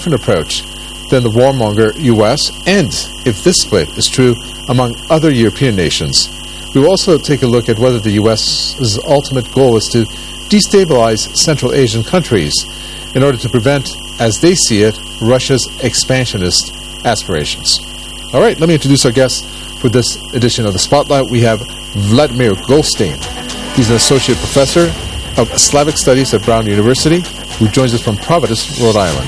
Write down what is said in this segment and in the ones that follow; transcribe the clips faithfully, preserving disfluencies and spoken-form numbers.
different approach than the warmonger U S, and if this split is true among other European nations. We will also take a look at whether the U S's ultimate goal is to destabilize Central Asian countries in order to prevent, as they see it, Russia's expansionist aspirations. All right, let me introduce our guests for this edition of the Spotlight. We have Vladimir Goldstein. He's an associate professor of Slavic Studies at Brown University, who joins us from Providence, Rhode Island.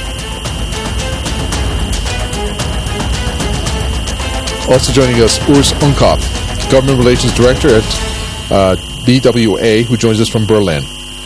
Also joining us, Urs Unkop, Government Relations Director at uh, B W A, who joins us from Berlin.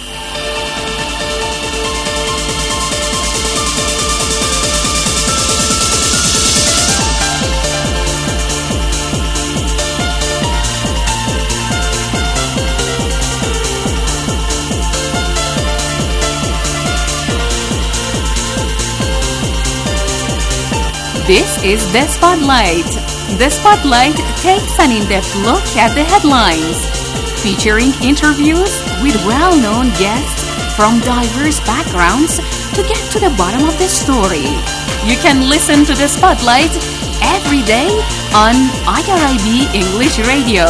This is The Spotlight. The Spotlight takes an in-depth look at the headlines, featuring interviews with well-known guests from diverse backgrounds to get to the bottom of the story. You can listen to The Spotlight every day on I R I B English Radio.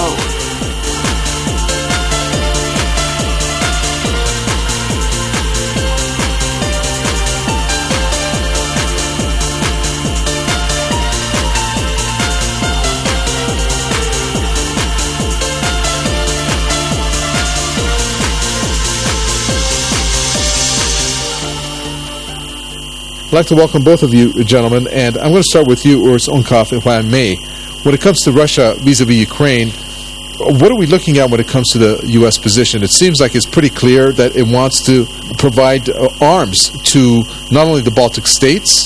I'd like to welcome both of you, gentlemen, and I'm going to start with you, Urs Unkop, if I may. When it comes to Russia vis-a-vis Ukraine, what are we looking at when it comes to the U S position? It seems like it's pretty clear that it wants to provide uh, arms to not only the Baltic states,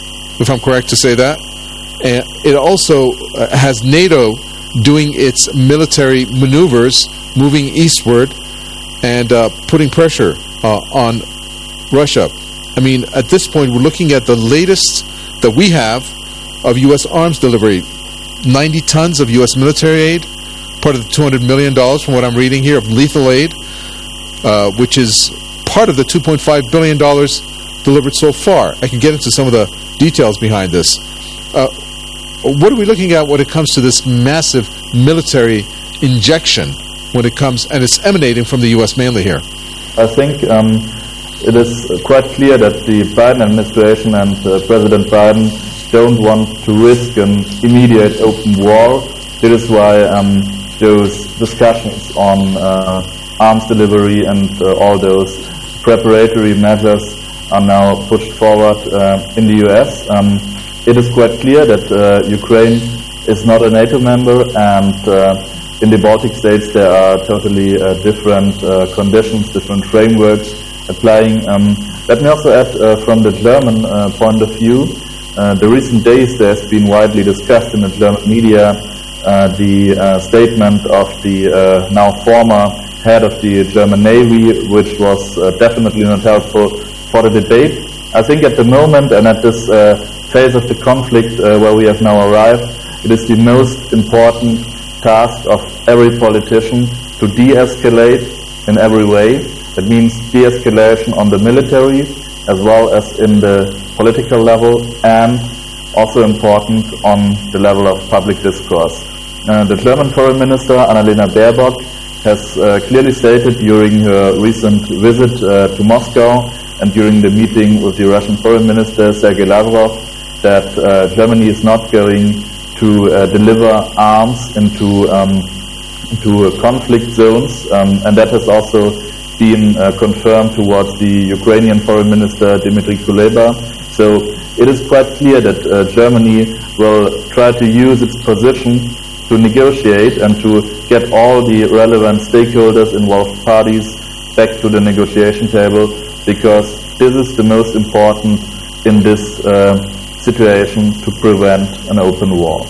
if I'm correct to say that, and it also uh, has NATO doing its military maneuvers, moving eastward, and uh, putting pressure uh, on Russia. I mean, at this point, we're looking at the latest that we have of U S arms delivery. ninety tons of U S military aid, part of the two hundred million dollars, from what I'm reading here, of lethal aid, uh, which is part of the two point five billion dollars delivered so far. I can get into some of the details behind this. Uh, what are we looking at when it comes to this massive military injection when it comes, and it's emanating from the U S mainly here? I think um, it is quite clear that the Biden administration and uh, President Biden don't want to risk an immediate open war. It is why um, those discussions on uh, arms delivery and uh, all those preparatory measures are now pushed forward uh, in the U S. Um, it is quite clear that uh, Ukraine is not a NATO member, and uh, in the Baltic states there are totally uh, different uh, conditions, different frameworks applying. Um, let me also add uh, from the German uh, point of view, uh, the recent days there has been widely discussed in the German media uh, the uh, statement of the uh, now former head of the German Navy, which was uh, definitely not helpful for the debate. I think at the moment and at this uh, phase of the conflict uh, where we have now arrived, it is the most important task of every politician to de-escalate in every way. That means de-escalation on the military as well as in the political level, and also important on the level of public discourse. Uh, the German Foreign Minister Annalena Baerbock has uh, clearly stated during her recent visit uh, to Moscow and during the meeting with the Russian Foreign Minister Sergei Lavrov that uh, Germany is not going to uh, deliver arms into um, into uh, conflict zones, um, and that has also been uh, confirmed towards the Ukrainian Foreign Minister Dmitry Kuleba. So it is quite clear that uh, Germany will try to use its position to negotiate and to get all the relevant stakeholders, involved parties, back to the negotiation table, because this is the most important in this uh, situation to prevent an open war.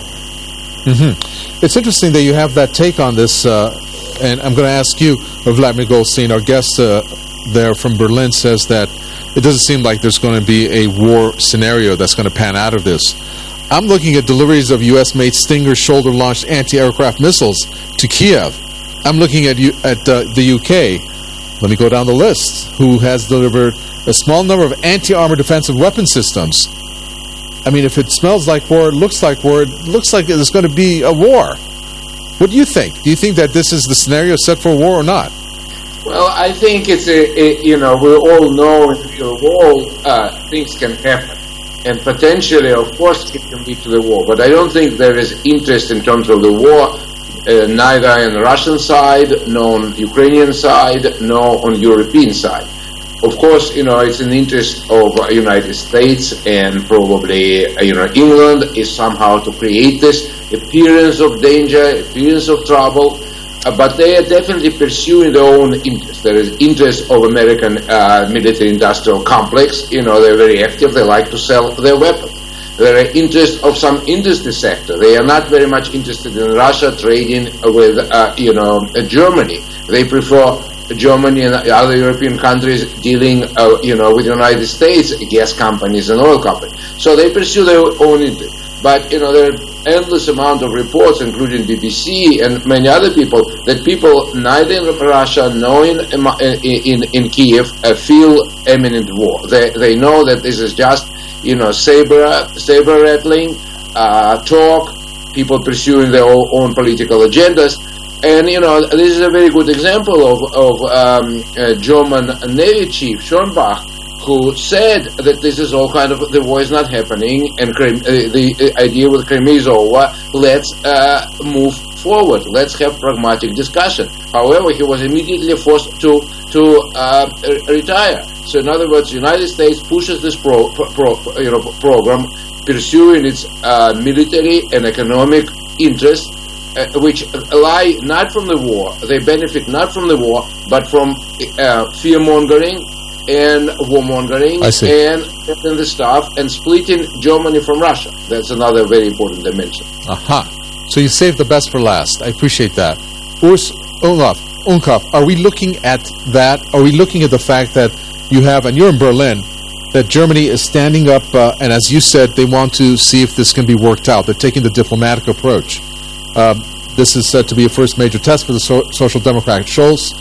Mm-hmm. It's interesting that you have that take on this, uh, and I'm going to ask you, Vladimir Goldstein, our guest uh, there from Berlin, says that it doesn't seem like there's going to be a war scenario that's going to pan out of this. I'm looking at deliveries of U S-made Stinger shoulder-launched anti-aircraft missiles to Kiev. I'm looking at, you, at uh, the U K let me go down the list, who has delivered a small number of anti-armor defensive weapon systems. I mean, if it smells like war, it looks like war, it looks like there's going to be a war. What do you think? Do you think that this is the scenario set for war or not? Well, I think it's a, a you know, we all know in the real world uh, things can happen. And potentially, of course, it can lead to the war. But I don't think there is interest in terms of the war, uh, neither on the Russian side, nor on the Ukrainian side, nor on the European side. Of course, you know, it's in the interest of the United States and probably, uh, you know, England is somehow to create this appearance of danger, appearance of trouble. Uh, but they are definitely pursuing their own interest. There is interest of American uh, military-industrial complex. You know, they're very active. They like to sell their weapons. There are interest of some industry sector. They are not very much interested in Russia trading with, uh, you know, uh, Germany. They prefer Germany and other European countries dealing, uh, you know, with the United States gas companies and oil companies. So they pursue their own interest. But, you know, there are endless amount of reports, including B B C and many other people, that people neither in Russia nor in in, in Kiev uh, feel imminent war. They they know that this is just, you know, saber saber rattling, uh, talk, people pursuing their own, own political agendas. And, you know, this is a very good example of, of um, uh, German Navy Chief Schönbach, who said that this is all kind of, the war is not happening, and Crim, uh, the idea with Crimea is over, let's uh, move forward, let's have pragmatic discussion. However, he was immediately forced to to uh, retire. So in other words, the United States pushes this pro, pro, you know, program, pursuing its uh, military and economic interests, uh, which lie not from the war, they benefit not from the war, but from uh, fear-mongering, and warmongering, and, and the stuff, and splitting Germany from Russia. That's another very important dimension. Aha. So you saved the best for last. I appreciate that. Urs Unkov, Unkov, are we looking at that? Are we looking at the fact that you have, and you're in Berlin, that Germany is standing up, uh, and as you said, they want to see if this can be worked out. They're taking the diplomatic approach. Um, this is said to be a first major test for the so- Social Democrat Scholz.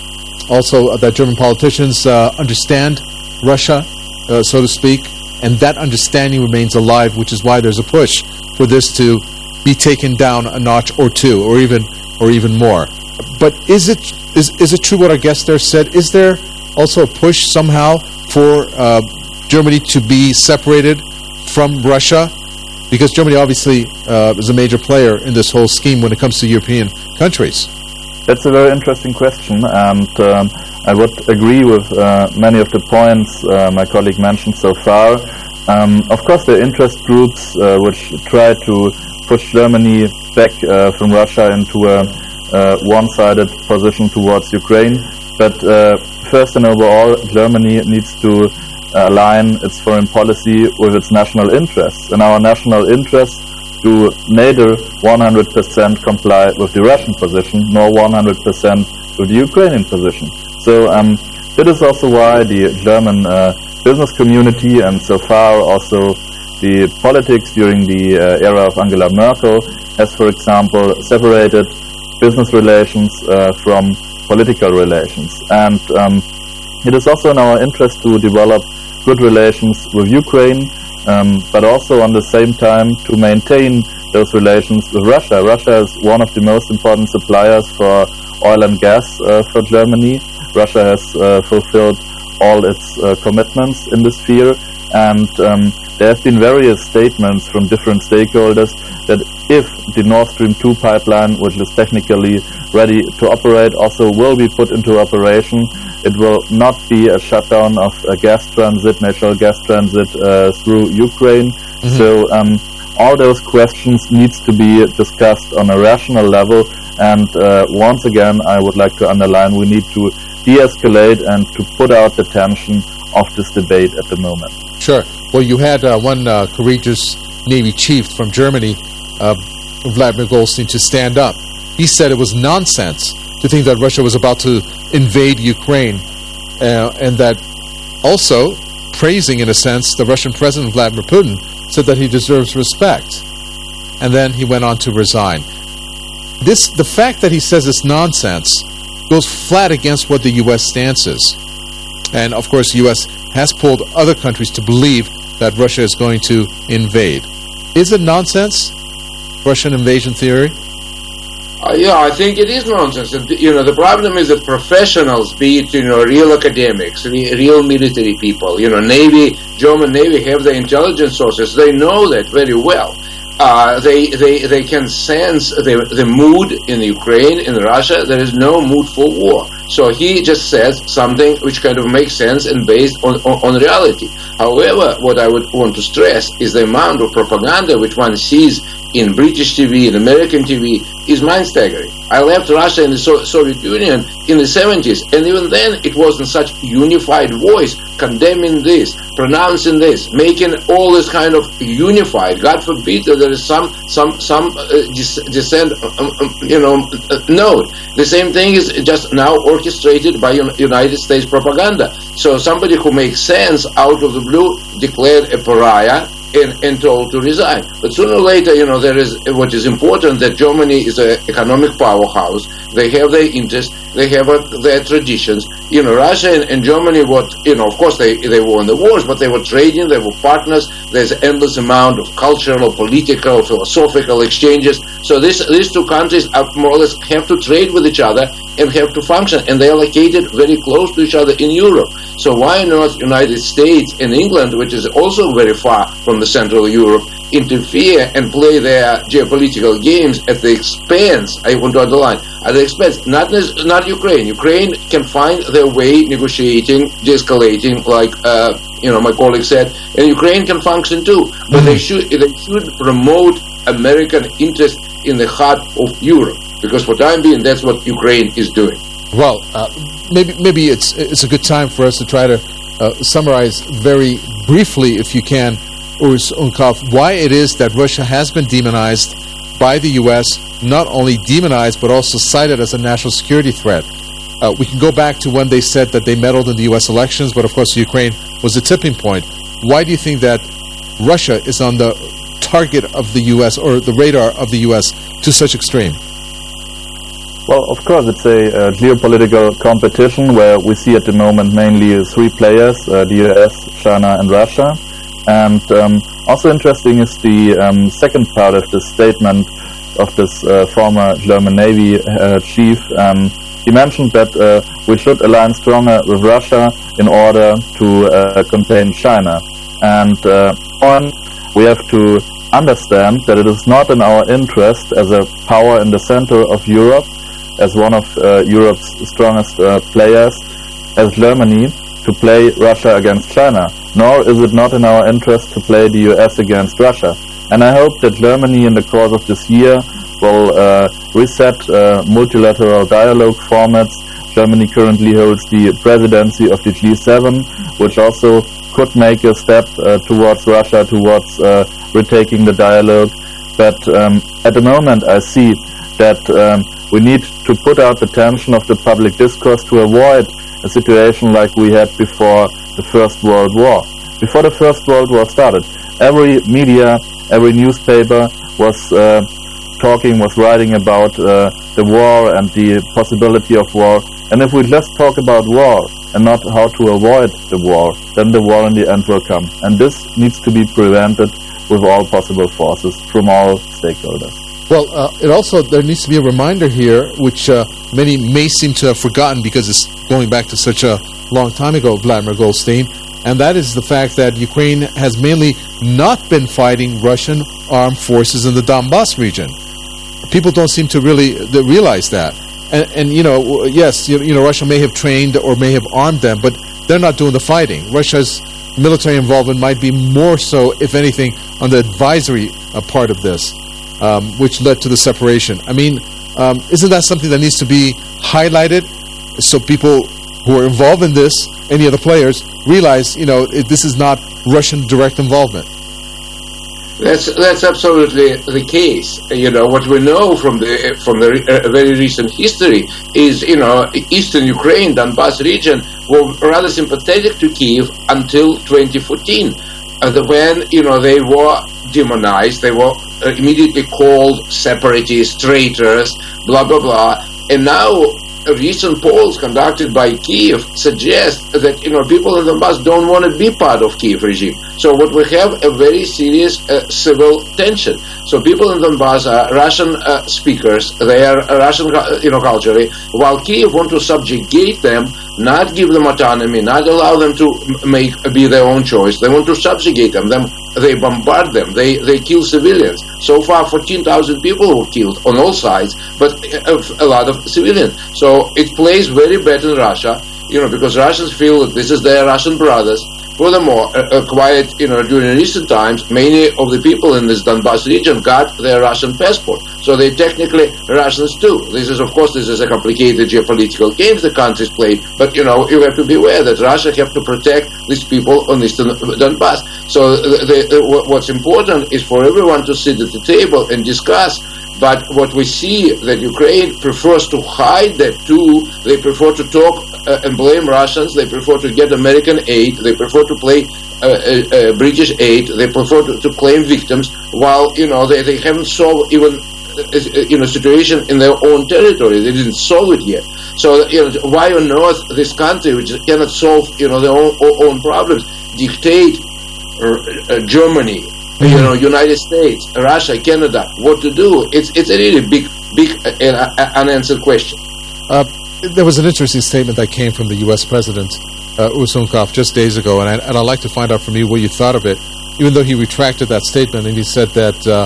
Also, uh, that German politicians uh, understand Russia, uh, so to speak, and that understanding remains alive, which is why there's a push for this to be taken down a notch or two, or even or even more. But is it is is it true what our guest there said? Is there also a push somehow for uh, Germany to be separated from Russia? Because Germany obviously uh, is a major player in this whole scheme when it comes to European countries. That's a very interesting question, and um, I would agree with uh, many of the points uh, my colleague mentioned so far. Um, of course, there are interest groups uh, which try to push Germany back uh, from Russia into a uh, one-sided position towards Ukraine. But uh, first and overall, Germany needs to align its foreign policy with its national interests. And our national interests do neither one hundred percent comply with the Russian position, nor one hundred percent with the Ukrainian position. So um, that is also why the German uh, business community, and so far also the politics during the uh, era of Angela Merkel, has, for example, separated business relations uh, from political relations. And um, it is also in our interest to develop good relations with Ukraine, Um, but also on the same time to maintain those relations with Russia. Russia is one of the most important suppliers for oil and gas uh, for Germany. Russia has uh, fulfilled all its uh, commitments in this sphere, and um, there have been various statements from different stakeholders that if the Nord Stream two pipeline, which is technically ready to operate, also will be put into operation, it will not be a shutdown of a gas transit, natural gas transit uh, through Ukraine. Mm-hmm. So um, all those questions needs to be discussed on a rational level. And uh, once again, I would like to underline, we need to de-escalate and to put out the tension of this debate at the moment. Sure. Well, you had uh, one uh, courageous Navy chief from Germany, uh, Vladimir Goldstein, to stand up. He said it was nonsense to think that Russia was about to invade Ukraine, uh, and that also praising, in a sense, the Russian President Vladimir Putin, said that he deserves respect. And then he went on to resign. This, the fact that he says it's nonsense goes flat against what the U S stance is. And, of course, the U S has pulled other countries to believe that Russia is going to invade. Is it nonsense, Russian invasion theory? Uh, yeah, I think it is nonsense. And, you know, the problem is that professionals, be it, you know, real academics, re- real military people, you know, Navy, German Navy have the intelligence sources. They know that very well. Uh, they, they they can sense the, the mood in Ukraine, in Russia. There is no mood for war. So he just says something which kind of makes sense and based on, on, on reality. However, what I would want to stress is the amount of propaganda which one sees in British T V, in American T V, is mind-staggering. I left Russia and the so- Soviet Union in the seventies, and even then it wasn't such unified voice condemning this, pronouncing this, making all this kind of unified. God forbid that there is some some some uh, dis- dissent, um, um, you know, uh, note. The same thing is just now orchestrated by un- United States propaganda. So somebody who makes sense out of the blue declared a pariah and, and told to resign. But sooner or later, you know, there is what is important, that Germany is an economic powerhouse. They have their interests, they have uh, their traditions. You know, Russia and, and Germany, what, you know, of course they, they were in the wars, but they were trading, they were partners. There's an endless amount of cultural, political, philosophical exchanges. So this, these two countries are more or less have to trade with each other and have to function, and they are located very close to each other in Europe. So why not United States and England, which is also very far from the Central Europe, interfere and play their geopolitical games at the expense, I want to underline, at the expense, not not Ukraine. Ukraine can find their way negotiating, de-escalating, like uh, you know my colleague said, and Ukraine can function too. But mm-hmm. they should they should promote American interest in the heart of Europe, because for time being, that's what Ukraine is doing. Well, uh, maybe maybe it's it's a good time for us to try to uh, summarize very briefly, if you can, Urs Unkov, why it is that Russia has been demonized by the U S, not only demonized, but also cited as a national security threat. Uh, we can go back to when they said that they meddled in the U S elections, but of course Ukraine was a tipping point. Why do you think that Russia is on the target of the U S, or the radar of the U S, to such extreme? Well, of course, it's a uh, geopolitical competition where we see at the moment mainly three players, uh, the U S, China and Russia. And um, also interesting is the um, second part of the statement of this uh, former German Navy uh, chief. Um, he mentioned that uh, we should align stronger with Russia in order to uh, contain China. And uh, on, we have to understand that it is not in our interest as a power in the center of Europe, as one of uh, Europe's strongest uh, players, as Germany, to play Russia against China, nor is it not in our interest to play the U S against Russia. And I hope that Germany in the course of this year will uh, reset uh, multilateral dialogue formats. Germany currently holds the presidency of the G seven, which also could make a step uh, towards Russia, towards uh, retaking the dialogue. But um, at the moment I see that um, we need to put out the tension of the public discourse to avoid a situation like we had before the First World War. Before the First World War started, every media, every newspaper was uh, talking, was writing about uh, the war and the possibility of war. And if we just talk about war and not how to avoid the war, then the war in the end will come. And this needs to be prevented with all possible forces from all stakeholders. Well, uh, it also, there needs to be a reminder here, which uh, many may seem to have forgotten because it's going back to such a long time ago, Vladimir Goldstein, and that is the fact that Ukraine has mainly not been fighting Russian armed forces in the Donbass region. People don't seem to really realize that. And, and you know, yes, you, you know, Russia may have trained or may have armed them, but they're not doing the fighting. Russia's military involvement might be more so, if anything, on the advisory uh, part of this. Um, which led to the separation. I mean, um, isn't that something that needs to be highlighted so people who are involved in this, any other players, realize, you know, it, this is not Russian direct involvement? That's that's absolutely the case. You know, what we know from the from the uh, very recent history is, you know, eastern Ukraine, Donbass region, were rather sympathetic to Kiev until twenty fourteen, uh, when, you know, they were demonized, they were uh, immediately called separatists, traitors, blah, blah, blah. And now recent polls conducted by Kiev suggest that, you know, people in the Donbass don't want to be part of Kiev regime. So what we have a very serious uh, civil tension. So people in Donbass are Russian uh, speakers, they are Russian, you know, culturally, while Kiev want to subjugate them, not give them autonomy, not allow them to make be their own choice. They want to subjugate them. them they bombard them. They they kill civilians. So far, fourteen thousand people were killed on all sides, but a lot of civilians. So it plays very bad in Russia, you know, because Russians feel that this is their Russian brothers. Furthermore, uh, quite, you know, during recent times, many of the people in this Donbass region got their Russian passport. So they're technically Russians too. This is, of course, this is a complicated geopolitical game the countries play, but, you know, you have to be aware that Russia have to protect these people on eastern Donbass. So the, the, what's important is for everyone to sit at the table and discuss. But what we see that Ukraine prefers to hide that too. They prefer to talk uh, and blame Russians. They prefer to get American aid. They prefer to play uh, uh, uh, British aid. They prefer to, to claim victims, while, you know, they, they haven't solved even uh, you know situation in their own territory. They didn't solve it yet. So, you know, why on earth this country, which cannot solve, you know, their own, own problems, dictate uh, uh, Germany, you know, United States, Russia, Canada, what to do? It's it's a really big, big and uh, unanswered question. Uh, there was an interesting statement that came from the U S President, uh, Usunkov, just days ago, and, I, and I'd like to find out from you what you thought of it, even though he retracted that statement, and he said that uh,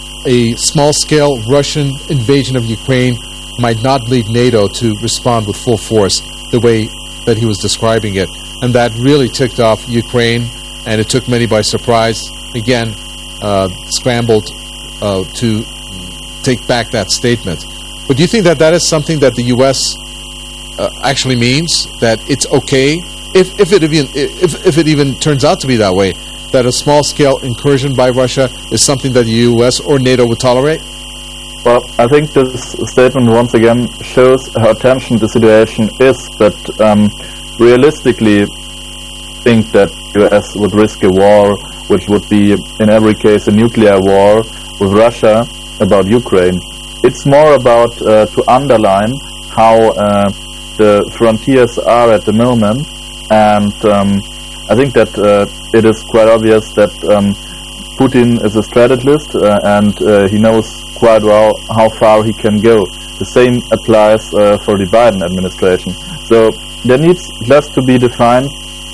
a small-scale Russian invasion of Ukraine might not lead NATO to respond with full force the way that he was describing it. And that really ticked off Ukraine, and it took many by surprise. Again, uh, scrambled uh, to take back that statement. But do you think that that is something that the U S uh, actually means, that it's okay, if if it even if if it even turns out to be that way, that a small-scale incursion by Russia is something that the U S or NATO would tolerate? Well, I think this statement once again shows how tension the situation is, but um, realistically think that the U S would risk a war, which would be in every case a nuclear war with Russia about Ukraine. It's more about uh, to underline how uh, the frontiers are at the moment, and um, I think that uh, it is quite obvious that um, Putin is a strategist uh, and uh, he knows quite well how far he can go. The same applies uh, for the Biden administration. So there needs just to be defined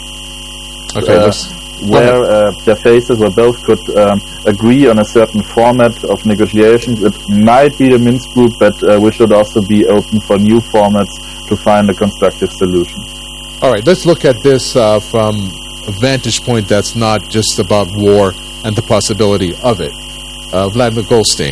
okay, uh, where uh, their faces, where both could um, agree on a certain format of negotiations. It might be the Minsk group, but uh, we should also be open for new formats to find a constructive solution. All right, let's look at this uh, from a vantage point that's not just about war and the possibility of it. Uh, Vladimir Goldstein,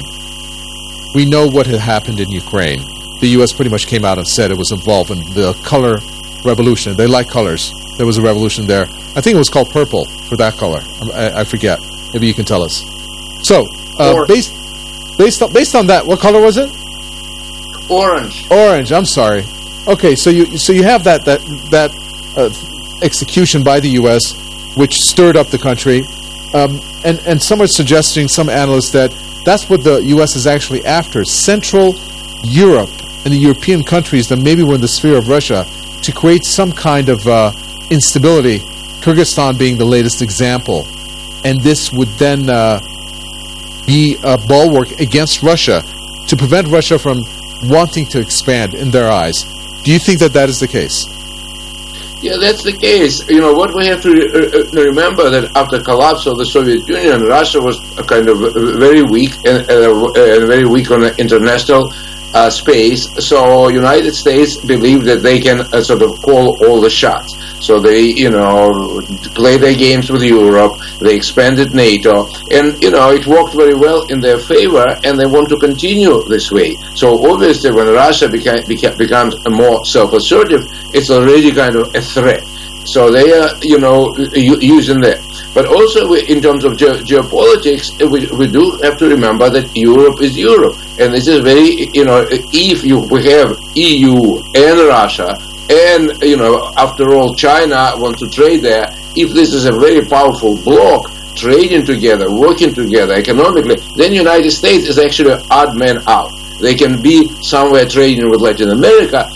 we know what had happened in Ukraine. The U S pretty much came out and said it was involved in the color revolution. They like colors. There was a revolution there. I think it was called purple for that color. I, I forget. Maybe you can tell us. So, uh, based based on, based on that, what color was it? Orange. Orange. I'm sorry. Okay, so you so you have that that that uh, execution by the U S, which stirred up the country, um, and and some are suggesting, some analysts, that that's what the U S is actually after: Central Europe and the European countries that maybe were in the sphere of Russia, to create some kind of uh, instability. Kyrgyzstan being the latest example, and this would then uh, be a bulwark against Russia to prevent Russia from wanting to expand in their eyes. Do you think that that is the case? Yeah, that's the case. You know, what we have to re- remember that after collapse of the Soviet Union, Russia was a kind of very weak and, uh, and very weak on the international uh, space. So United States believe that they can uh, sort of call all the shots. So they, you know, play their games with Europe. They expanded NATO, and you know it worked very well in their favor, and they want to continue this way. So obviously, when Russia beca- beca- becomes more self-assertive, it's already kind of a threat. So they are, you know, u- using that. But also, we, in terms of ge- geopolitics, we, we do have to remember that Europe is Europe, and this is very, you know, if you we have E U and Russia. And, you know, after all, China wants to trade there. If this is a very powerful bloc, trading together, working together economically, then United States is actually an odd man out. They can be somewhere trading with Latin America,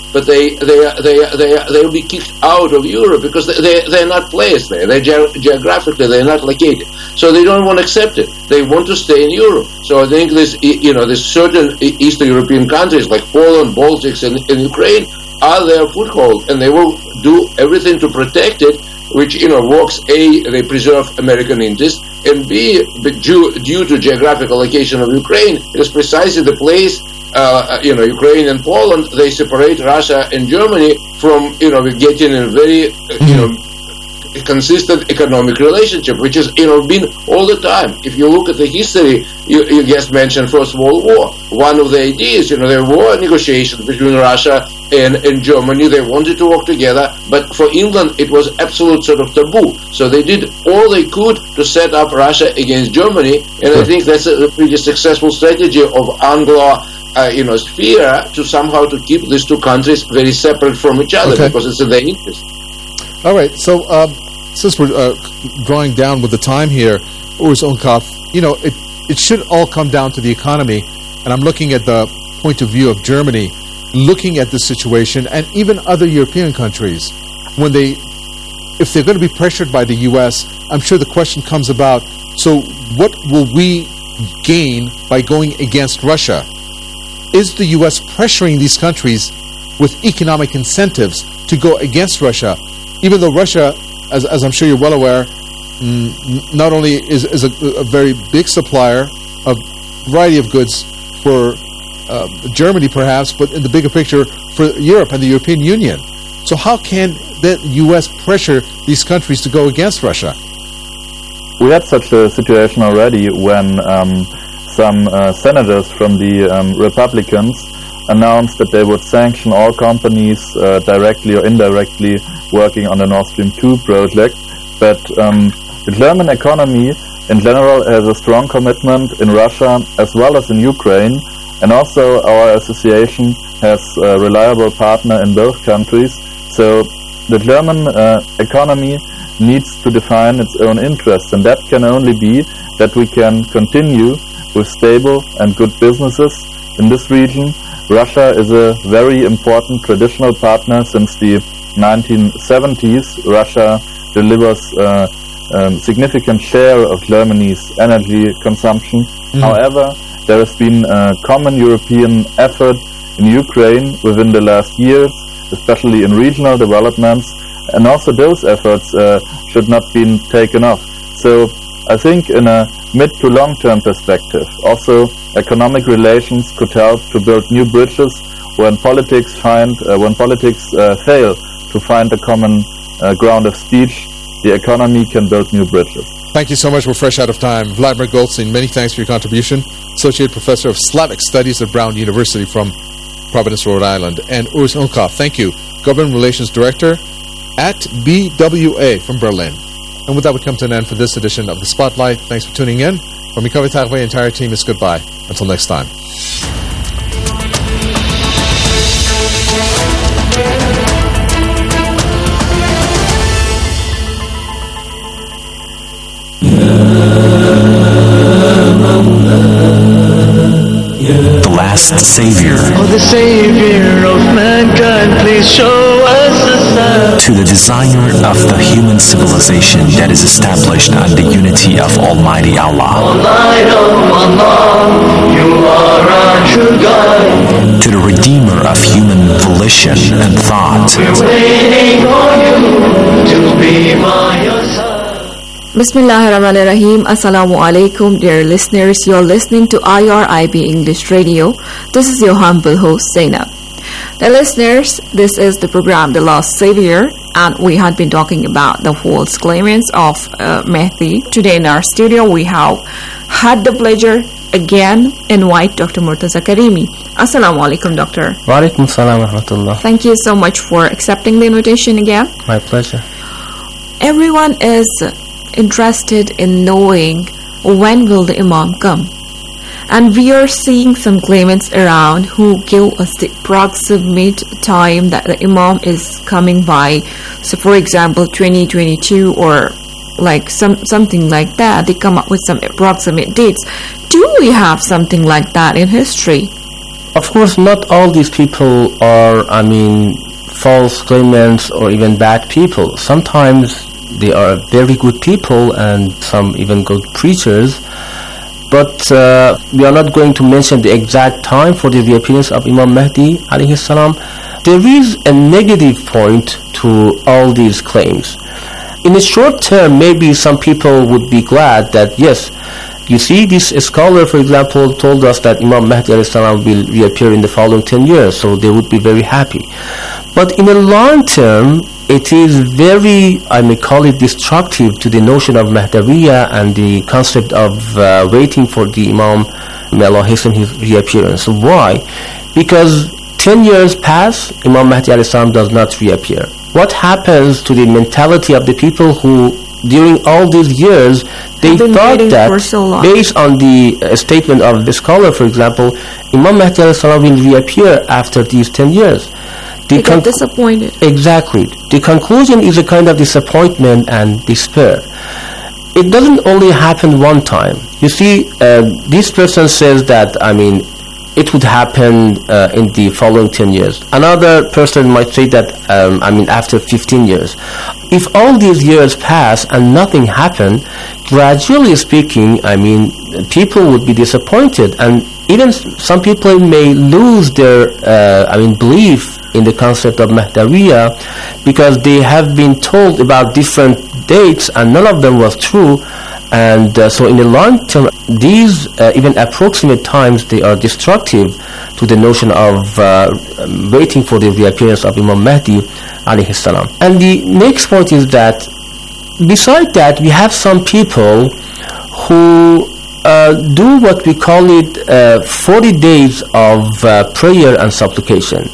but they they they they they will be kicked out of Europe because they they they're not placed there. They're ge- geographically they're not located, so they don't want to accept it. They want to stay in Europe. So I think this, you know, there's certain Eastern European countries like Poland, Baltics, and, and Ukraine are their foothold, and they will do everything to protect it. Which, you know, works, A, they preserve American interests, and B, due, due to geographical location of Ukraine, it is precisely the place, uh, you know, Ukraine and Poland, they separate Russia and Germany from, you know, getting a very, uh, you know, consistent economic relationship, which has, you know, been all the time. If you look at the history, you, you just mentioned First World War. One of the ideas, you know, there were negotiations between Russia and, and Germany. They wanted to work together, but for England it was absolute sort of taboo. So they did all they could to set up Russia against Germany, and sure. I think that's a pretty successful strategy of Anglo Uh, you know, sphere to somehow to keep these two countries very separate from each other, okay. because it's in their interest. All right, so um, since we're uh, drawing down with the time here, Urs Unkov, you know, it, it should all come down to the economy, and I'm looking at the point of view of Germany, looking at the situation, and even other European countries, when they, if they're going to be pressured by the U S, I'm sure the question comes about, so what will we gain by going against Russia? Is the U S pressuring these countries with economic incentives to go against Russia, even though Russia, as, as I'm sure you're well aware, mm, not only is, is a, a very big supplier of a variety of goods for uh, Germany perhaps, but in the bigger picture for Europe and the European Union. So how can the U S pressure these countries to go against Russia? We had such a situation already when um, some uh, senators from the um, Republicans announced that they would sanction all companies uh, directly or indirectly working on the Nord Stream two project. But um, the German economy in general has a strong commitment in Russia as well as in Ukraine, and also our association has a reliable partner in both countries. So the German uh, economy needs to define its own interests, and that can only be that we can continue with stable and good businesses in this region. Russia is a very important traditional partner since the nineteen seventies. Russia delivers a uh, um, significant share of Germany's energy consumption. Mm. However, there has been a common European effort in Ukraine within the last years, especially in regional developments, and also those efforts uh, should not be taken off. So I think in a mid to long-term perspective, also economic relations could help to build new bridges when politics find uh, when politics uh, fail to find a common uh, ground of speech. The economy can build new bridges. Thank you so much. We're fresh out of time. Vladimir Goldstein, many thanks for your contribution. Associate Professor of Slavic Studies at Brown University from Providence, Rhode Island. And Urs Unkov, thank you, Government Relations Director at B W A from Berlin. And with that, we come to an end for this edition of The Spotlight. Thanks for tuning in. From Mikhail Targay, the entire team is goodbye. Until next time. The last Savior. Oh, the Savior of mankind, please show us a sign. To the designer of the human civilization that is established on the unity of Almighty Allah. Oh, light of Allah, you are our true God. To the redeemer of human volition and thought. We're waiting on you to be by your side. Bismillahirrahmanirrahim. Assalamu alaikum, dear listeners. You are listening to I R I B English Radio. This is your humble host, Zainab. Dear listeners, this is the program The Last Savior, and we had been talking about the false claimants of uh, Mehdi. Today in our studio, we have had the pleasure again invite Doctor Murtaza Karimi. Assalamu alaikum, Doctor. Wa alaikum salam wa rahmatullah. Thank you so much for accepting the invitation again. My pleasure. Everyone is interested in knowing when will the Imam come, and we are seeing some claimants around who give us the approximate time that the Imam is coming by. So for example twenty twenty-two or like some something like that. They come up with some approximate dates. Do we have something like that in history? Of course, not all these people are, I mean, false claimants or even bad people. Sometimes they are very good people and some even good preachers. But uh, we are not going to mention the exact time for the reappearance of Imam Mahdi alayhi salam. There is a negative point to all these claims. In the short term, maybe some people would be glad that, yes, you see, this scholar, for example, told us that Imam Mahdi alayhi salam will reappear in the following ten years, so they would be very happy. But in the long term, it is very, I may call it, destructive to the notion of Mahdawiya and the concept of uh, waiting for the Imam, may Allah hasten his reappearance. Why? Because ten years pass, Imam Mahdi alayhi salam does not reappear. What happens to the mentality of the people who, during all these years, they thought that, so based on the uh, statement of the scholar, for example, Imam Mahdi alayhi salam will reappear after these ten years. They get disappointed. Exactly. The conclusion is a kind of disappointment and despair. It doesn't only happen one time. You see, uh, this person says that, I mean, it would happen uh, in the following ten years. Another person might say that, um, I mean, after fifteen years. If all these years pass and nothing happened, gradually speaking, I mean, people would be disappointed, and even some people may lose their, uh, I mean, belief in the concept of Mahdawiya, because they have been told about different dates and none of them was true. And uh, so in the long term, these uh, even approximate times, they are destructive to the notion of uh, waiting for the reappearance of Imam Mahdi alayhi salam. And the next point is that beside that, we have some people who uh, do what we call it uh, forty days of uh, prayer and supplication.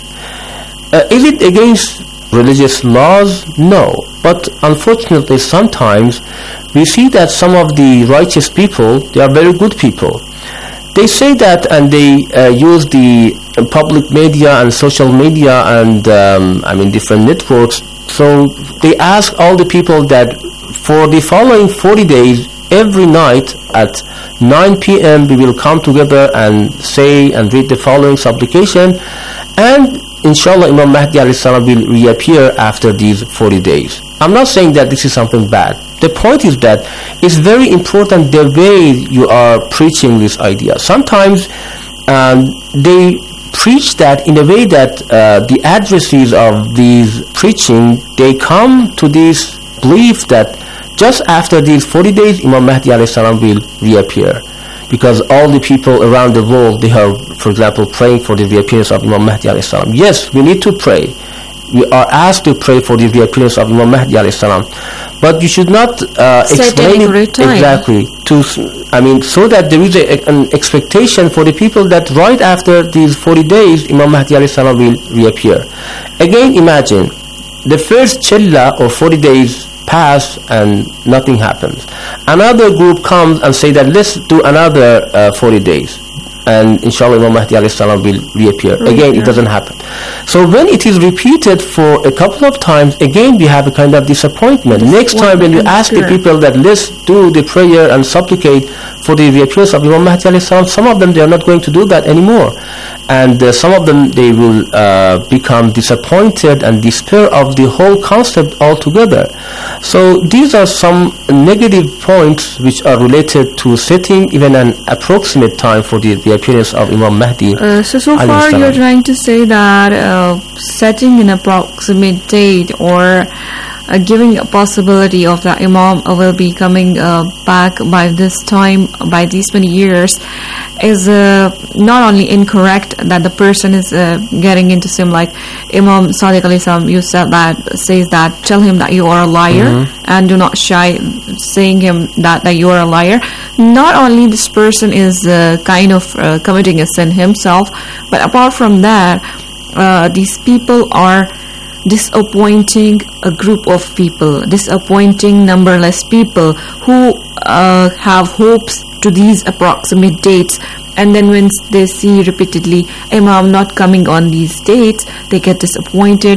Uh, is it against religious laws? No. But unfortunately, sometimes we see that some of the righteous people, they are very good people. They say that, and they uh, use the uh, public media and social media and um, I mean different networks. So they ask all the people that for the following forty days, every night at nine p.m. we will come together and say and read the following supplication, and inshallah Imam Mahdi alayhi salam will reappear after these forty days. I'm not saying that this is something bad. The point is that it's very important the way you are preaching this idea. Sometimes um, they preach that in a way that uh, the addressees of these preaching, they come to this belief that just after these forty days, Imam Mahdi alayhi salam will reappear. Because all the people around the world, they are, for example, praying for the reappearance of Imam Mahdi alayhi salam. Yes, we need to pray. We are asked to pray for the reappearance of Imam Mahdi alayhi salam. But you should not uh, explain it exactly to, I mean, so that there is a, an expectation for the people that right after these forty days, Imam Mahdi alayhi salam will reappear. Again, imagine, the first chilla or forty days pass and nothing happens. Another group comes and say that let's do another uh, forty days. And inshallah Imam Mahdi alayhi salam will reappear. Right, again, yeah. It doesn't happen. So when it is repeated for a couple of times, again we have a kind of disappointment. Next time when you ask sure. the people that let's do the prayer and supplicate for the reappearance of Imam Mahdi alayhi salam, some of them they are not going to do that anymore. And uh, some of them they will uh, become disappointed and despair of the whole concept altogether. So these are some negative points which are related to setting even an approximate time for the, the appearance of Imam Mahdi. Uh, so, so far you're trying to say that uh, setting an approximate date or uh, giving a possibility of that Imam will be coming uh, back by this time, by these many years, is uh, not only incorrect, that the person is uh, getting into some, like Imam Sadiq alayhi salam, you said that, says that, tell him that you are a liar, mm-hmm. and do not shy saying him that, that you are a liar. Not only this person is uh, kind of uh, committing a sin himself, but apart from that, uh, these people are disappointing a group of people, disappointing numberless people who uh, have hopes to these approximate dates, and then when they see repeatedly Imam not coming on these dates, they get disappointed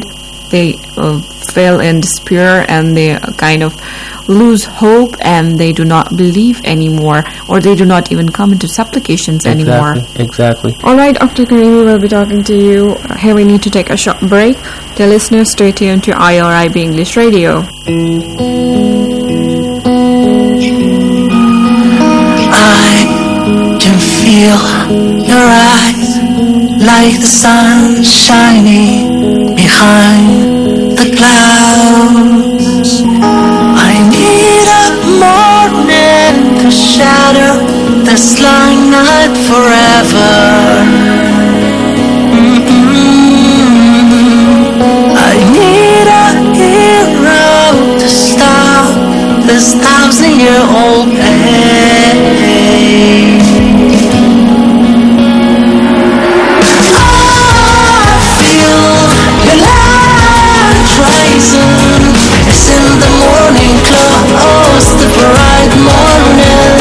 they uh, fell in despair and they kind of lose hope and they do not believe anymore, or they do not even come into supplications anymore. Exactly, exactly. All right, Doctor Karimi will be talking to you. Here we need to take a short break. The listeners, stay tuned to I R I B English Radio. I can feel your eyes like the sun shining behind the clouds. I need a morning to shadow this long night forever. Mm-mm. I need a hero to stop this thousand-year-old pain. It's in the morning, close the bright morning.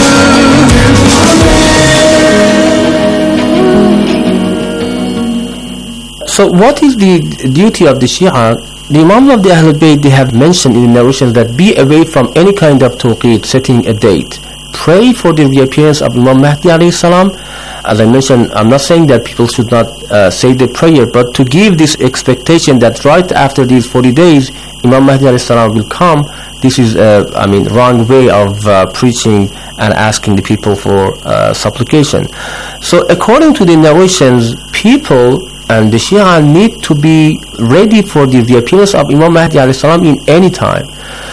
So what is the duty of the Shia? The Imams of the Ahlul Bayt, they have mentioned in the narrations that be away from any kind of tawqeed, setting a date. Pray for the reappearance of Imam Mahdi alayhi salam. As I mentioned, I'm not saying that people should not uh, say the prayer, but to give this expectation that right after these forty days, Imam Mahdi alayhi salam will come. This is, uh, I mean, wrong way of uh, preaching and asking the people for uh, supplication. So according to the narrations, people and the Shia need to be ready for the reappearance of Imam Mahdi alayhi salam in any time.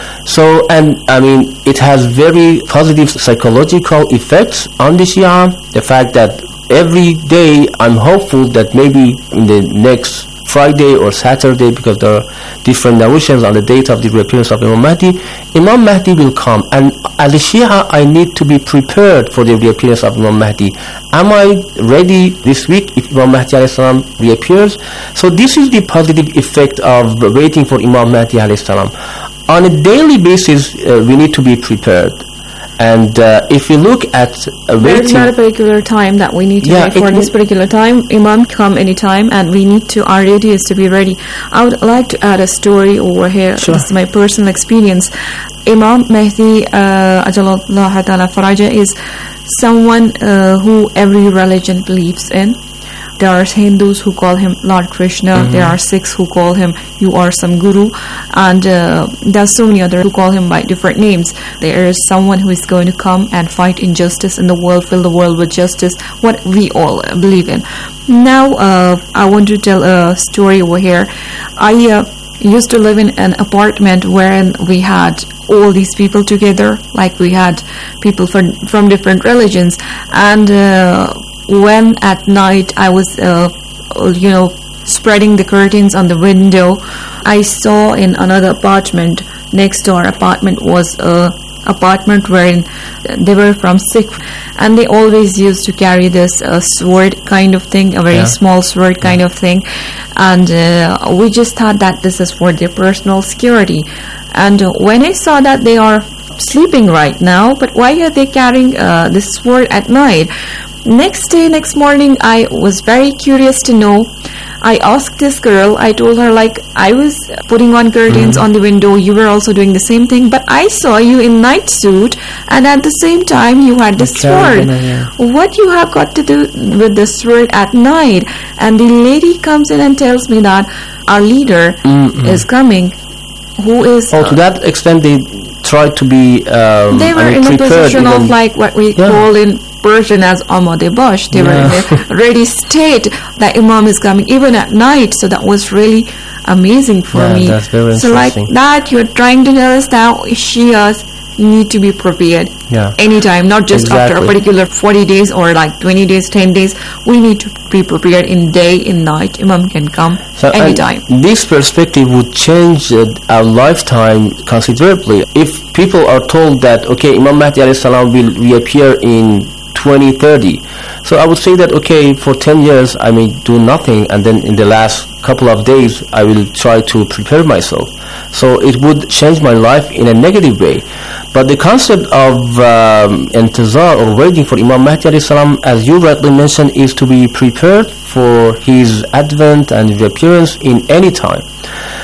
So, and I mean, it has very positive psychological effects on the Shia. The fact that every day I'm hopeful that maybe in the next Friday or Saturday, because there are different narrations on the date of the reappearance of Imam Mahdi, Imam Mahdi will come. And as a Shia, I need to be prepared for the reappearance of Imam Mahdi. Am I ready this week if Imam Mahdi alayhi salam reappears? So this is the positive effect of waiting for Imam Mahdi alayhi salam. On a daily basis, uh, we need to be prepared. And uh, if you look at uh, there is waiting, not a particular time that we need to Yeah, wait for it this will- particular time. Imam come anytime, and we need to, our duty is to be ready. I would like to add a story over here. Sure. This is my personal experience. Imam Mahdi uh, Ajalallah Ta'ala Faraja is someone uh, who every religion believes in. There are Hindus who call him Lord Krishna. Mm-hmm. There are Sikhs who call him you are some guru, and uh, there are so many others who call him by different names. There is someone who is going to come and fight injustice in the world, fill the world with justice, what we all uh, believe in. Now, uh, I want to tell a story over here. I uh, used to live in an apartment wherein we had all these people together, like we had people from, from different religions, and uh, when at night I was, uh, you know, spreading the curtains on the window, I saw in another apartment, next door apartment was a apartment wherein they were from Sikh, and they always used to carry this uh, sword kind of thing, a very Yeah. small sword kind of thing, and uh, we just thought that this is for their personal security. And uh, when I saw that they are sleeping right now, but why are they carrying uh, this sword at night? Next day, next morning, I was very curious to know. I asked this girl, I told her, like, I was putting on curtains Mm-hmm. on the window, you were also doing the same thing, but I saw you in night suit, and at the same time you had the sword. carabiner, yeah. What you have got to do with the sword at night? And the lady comes in and tells me that our leader Mm-mm. is coming, who is... oh, to that extent, they try to be um, they were I mean, in a prepared position of even- like what we Yeah. call in Persian as Amade Bash. They were in Yeah. a ready state that Imam is coming even at night. So that was really amazing for Yeah, me. that's very so like interesting. that, you're trying to tell us now Shias need to be prepared Yeah. anytime, not just after a Exactly. particular forty days or like twenty days, ten days. We need to be prepared in day, in night. Imam can come So, and anytime. this perspective would change uh, our lifetime considerably. If people are told that, okay, Imam Mahdi alayhi salam will reappear in twenty thirty, so I would say that, okay, for ten years I may do nothing, and then in the last couple of days I will try to prepare myself. So it would change my life in a negative way. But the concept of um, intizar, or waiting for Imam Mahdi alayhi salam, as you rightly mentioned, is to be prepared for his advent and reappearance in any time.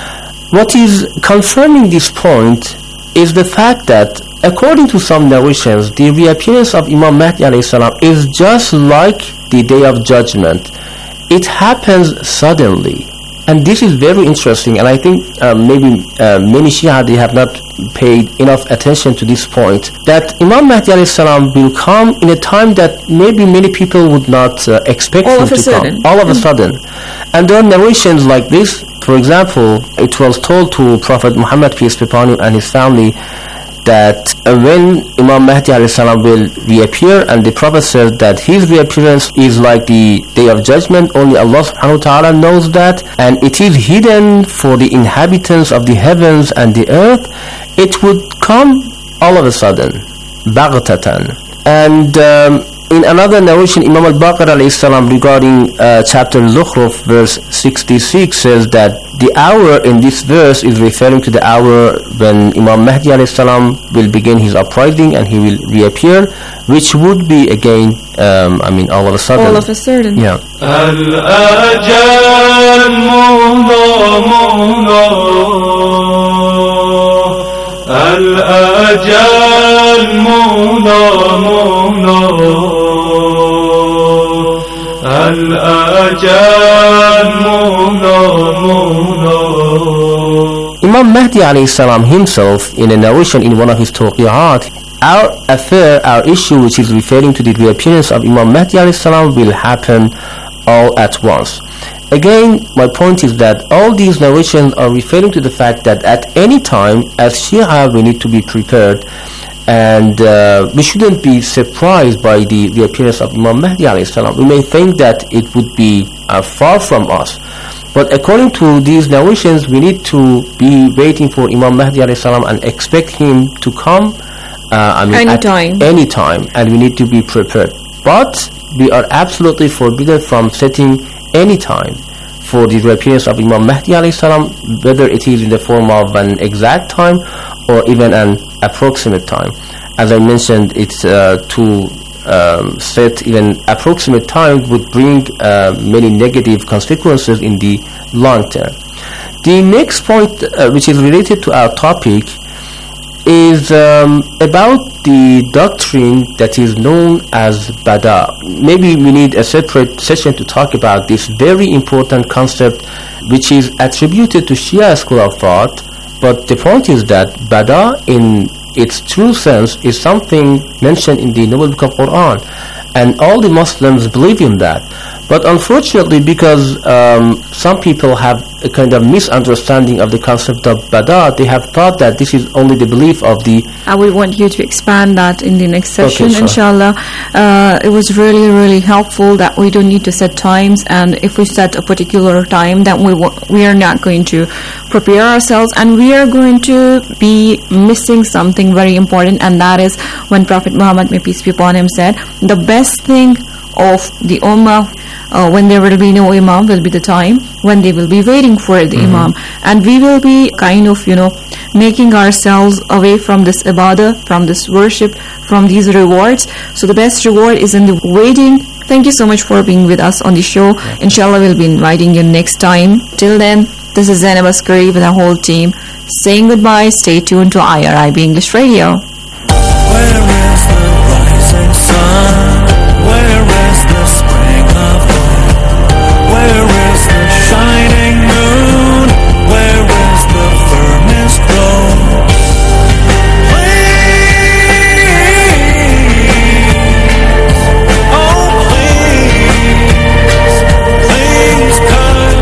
what is confirming this point is the fact that according to some narrations, the reappearance of Imam Mahdi alayhi salam is just like the Day of Judgment. It happens suddenly. And this is very interesting, and I think uh, maybe uh, many Shia, they have not paid enough attention to this point, that Imam Mahdi alayhi salam will come in a time that maybe many people would not uh, expect all him of a to sudden. come. All of a sudden. And there are narrations like this. For example, it was told to Prophet Muhammad, peace be upon him, and his family, that uh, when Imam Mahdi alayhi salam will reappear, and the Prophet says that his reappearance is like the Day of Judgment, only Allah subhanahu wa ta'ala knows that, and it is hidden for the inhabitants of the heavens and the earth, it would come all of a sudden, baghtatan. And um, in another narration, Imam al-Baqir alayhi salam regarding uh, chapter Zukhruf, verse sixty-six, says that the hour in this verse is referring to the hour when Imam Mahdi alayhi salam will begin his uprising and he will reappear, which would be again, um, I mean, all of a sudden. All of a sudden. Yeah. Imam Mahdi alayhi salam himself, in a narration in one of his Tuqi'at, our affair, our issue, which is referring to the reappearance of Imam Mahdi alayhi salam, will happen all at once. Again, my point is that all these narrations are referring to the fact that at any time, as Shia, we need to be prepared, and uh, we shouldn't be surprised by the reappearance of Imam Mahdi alayhi salam. We may think that it would be uh, far from us, but according to these narrations, we need to be waiting for Imam Mahdi alayhi salam and expect him to come uh, I mean, anytime. at any time, and we need to be prepared. But we are absolutely forbidden from setting any time for the reappearance of Imam Mahdi alayhi salam, whether it is in the form of an exact time or even an approximate time. As I mentioned, it's uh, to um, set even approximate time would bring uh, many negative consequences in the long term. The next point, uh, which is related to our topic, is um, about the doctrine that is known as Bada. Maybe we need a separate session to talk about this very important concept, which is attributed to Shia school of thought, but the point is that Bada in its true sense is something mentioned in the Noble Book of Quran, and all the Muslims believe in that. But unfortunately, because um, some people have a kind of misunderstanding of the concept of Bada, they have thought that this is only the belief of the... I would want you to expand that in the next session, okay, sure. inshallah. Uh, it was really, really helpful that we don't need to set times, and if we set a particular time, then we, w- we are not going to prepare ourselves, and we are going to be missing something very important, and that is when Prophet Muhammad, may peace be upon him, said, the best thing of the Ummah, Uh, when there will be no Imam, will be the time when they will be waiting for the mm-hmm. Imam, and we will be kind of, you know, making ourselves away from this ibadah, from this worship, from these rewards. So the best reward is in the waiting. Thank you so much for being with us on the show. Yeah. Inshallah, we'll be inviting you next time. Till then, this is Zainab Askari with our whole team saying goodbye. Stay tuned to I R I B English Radio. Where is the rising sun? Where is the spring of light? Where is the shining moon? Where is the firmest glow? Please, oh please, please come.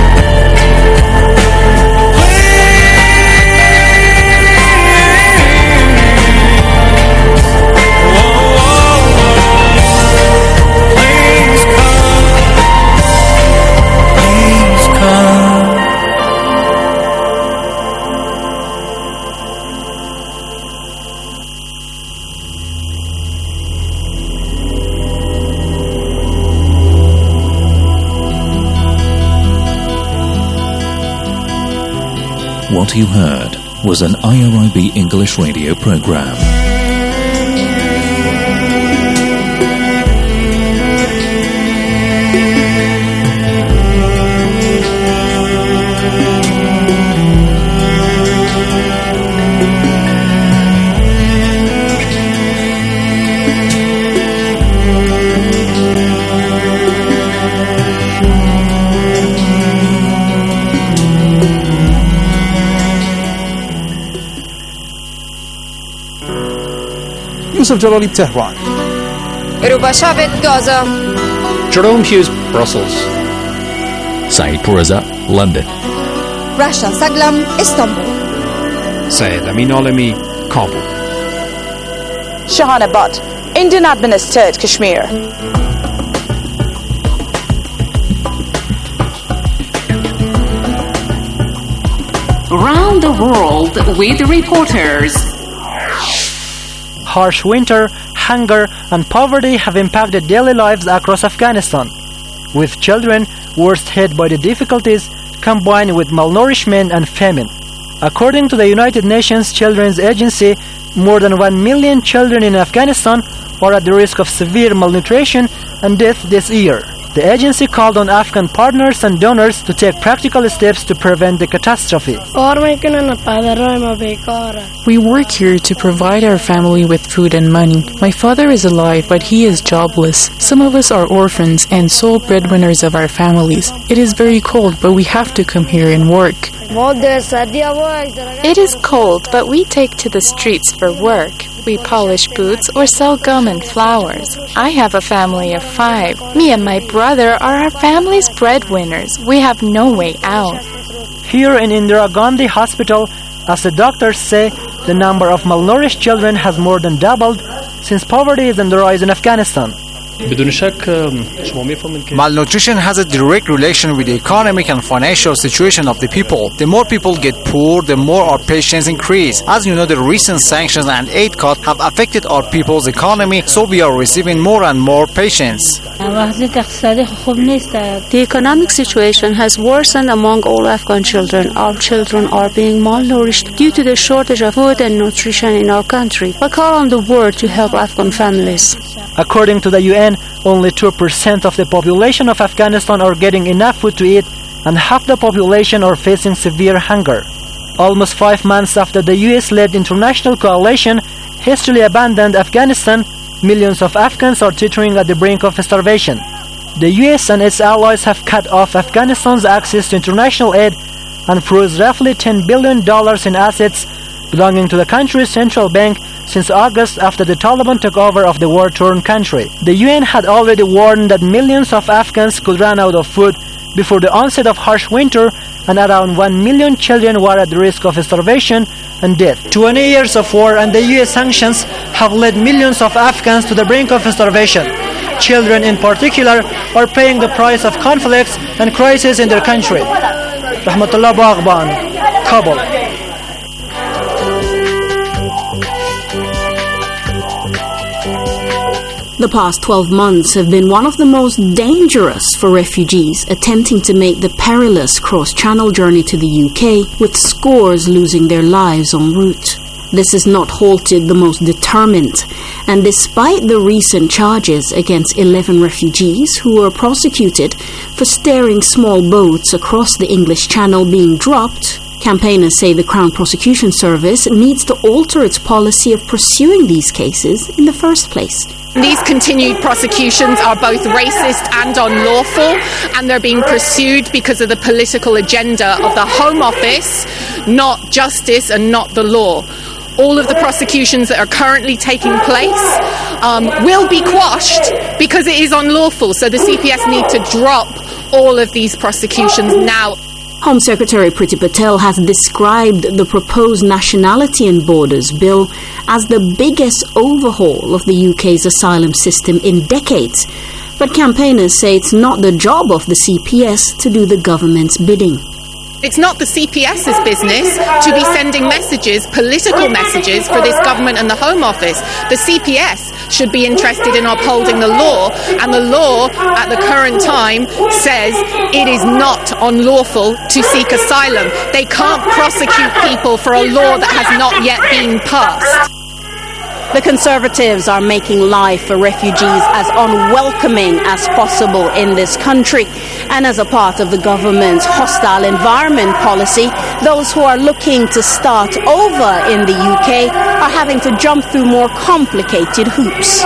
What you heard was an I R I B English radio program. Yusuf Jalali, Tehran. Rubashavit, Gaza. Jerome Hughes, Brussels. Saeed Pourreza, London. Rasha Saglam, Istanbul. Syed Amin Alami, Kabul. Shahana Butt, Indian administered Kashmir. Around the world with reporters. Harsh winter, hunger, and poverty have impacted daily lives across Afghanistan, with children worst hit by the difficulties combined with malnourishment and famine. According to the United Nations Children's Agency, more than one million children in Afghanistan are at the risk of severe malnutrition and death this year. The agency called on Afghan partners and donors to take practical steps to prevent the catastrophe. We work here to provide our family with food and money. My father is alive, but he is jobless. Some of us are orphans and sole breadwinners of our families. It is very cold, but we have to come here and work. It is cold, but we take to the streets for work. We polish boots or sell gum and flowers. I have a family of five. Me and my brother are our family's breadwinners. We have no way out. Here in Indira Gandhi Hospital, as the doctors say, the number of malnourished children has more than doubled since poverty is on the rise in Afghanistan. Malnutrition has a direct relation with the economic and financial situation of the people. The more people get poor, the more our patients increase. As you know, the recent sanctions and aid cuts have affected our people's economy, so we are receiving more and more patients. The economic situation has worsened among all Afghan children. Our children are being malnourished due to the shortage of food and nutrition in our country. I call on the world to help Afghan families. According to the U N, only two percent of the population of Afghanistan are getting enough food to eat, and half the population are facing severe hunger. Almost five months after the U S-led international coalition hastily abandoned Afghanistan, millions of Afghans are teetering at the brink of starvation. The U S and its allies have cut off Afghanistan's access to international aid and froze roughly ten billion dollars in assets belonging to the country's central bank since August after the Taliban took over of the war-torn country. The U N had already warned that millions of Afghans could run out of food before the onset of harsh winter, and around one million children were at the risk of starvation and death. twenty years of war and the U S sanctions have led millions of Afghans to the brink of starvation. Children in particular are paying the price of conflicts and crises in their country. Rahmatullah Baghban, Kabul. The past twelve months have been one of the most dangerous for refugees attempting to make the perilous cross-channel journey to the U K, with scores losing their lives en route. This has not halted the most determined, and despite the recent charges against eleven refugees who were prosecuted for steering small boats across the English Channel being dropped, campaigners say the Crown Prosecution Service needs to alter its policy of pursuing these cases in the first place. These continued prosecutions are both racist and unlawful, and they're being pursued because of the political agenda of the Home Office, not justice and not the law. All of the prosecutions that are currently taking place um, will be quashed because it is unlawful, so the C P S need to drop all of these prosecutions now. Home Secretary Priti Patel has described the proposed Nationality and Borders Bill as the biggest overhaul of the U K's asylum system in decades. But campaigners say it's not the job of the C P S to do the government's bidding. It's not the CPS's business to be sending messages, political messages, for this government and the Home Office. The C P S should be interested in upholding the law, and the law at the current time says it is not unlawful to seek asylum. They can't prosecute people for a law that has not yet been passed. The Conservatives are making life for refugees as unwelcoming as possible in this country. And as a part of the government's hostile environment policy, those who are looking to start over in the U K are having to jump through more complicated hoops.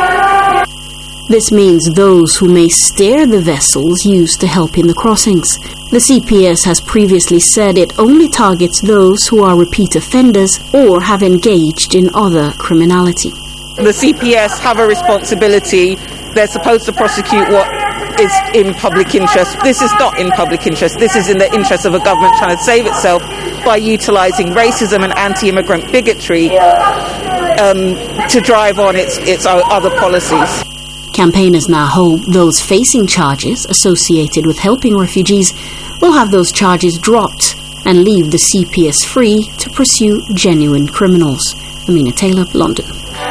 This means those who may steer the vessels used to help in the crossings. The C P S has previously said it only targets those who are repeat offenders or have engaged in other criminality. the C P S have a responsibility. They're supposed to prosecute what is in public interest. This is not in public interest. This is in the interest of a government trying to save itself by utilising racism and anti-immigrant bigotry um, to drive on its, its other policies. Campaigners now hope those facing charges associated with helping refugees will have those charges dropped and leave the C P S free to pursue genuine criminals. Amina Taylor, London.